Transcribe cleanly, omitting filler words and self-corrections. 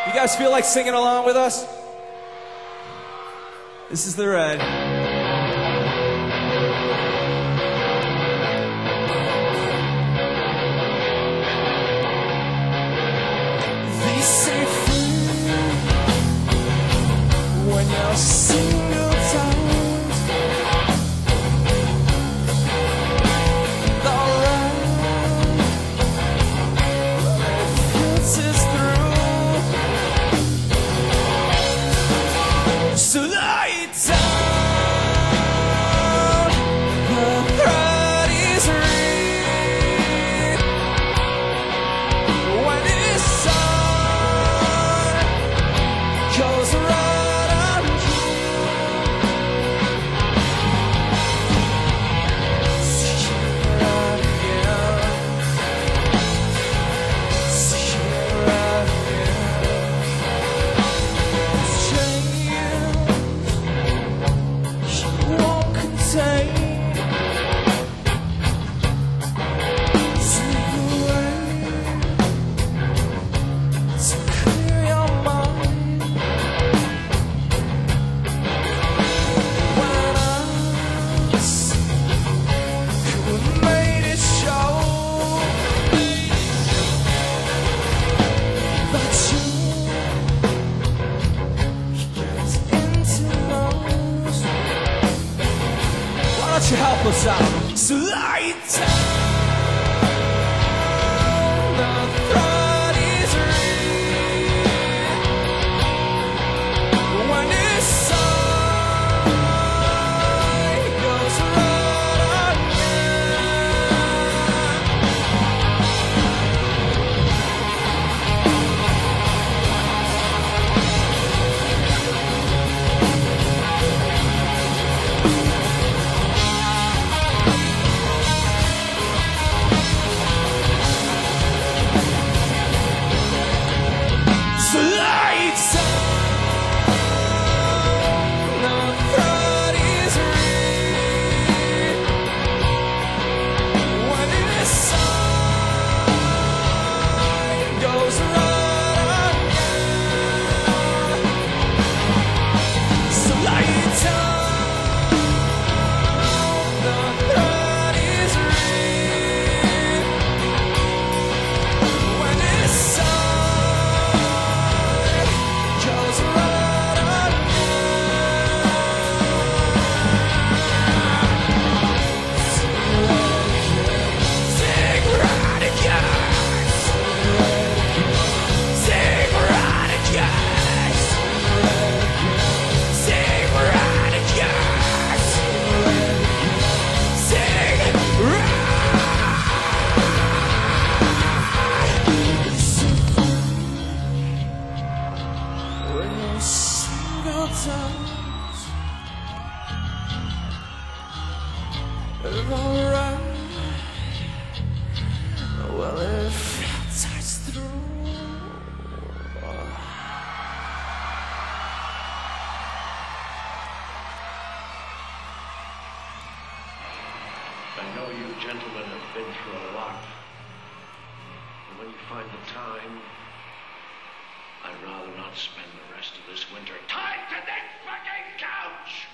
You guys feel like singing along with us? This is the Red. They say free when you're single times. The Red filters through. So lie down, the threat is real. When it's sun goes right on you, see you right again, see you right again. Change won't contain. Take away to clear your mind. When us who made it show that you get into most. Why don't you help us out? So lie down, the threat is real. When it's sun goes right so lie down, the threat is real. When it's sun goes right again. So lie down, the threat is real. When it's sun goes right again. Sing right again. Sing right again. Sing right again. Sing right. When you're single times, alright. Well, it filters through. I know you gentlemen have been through a lot. And when you find the time, I'd rather not spend the rest of this winter tied to this fucking couch!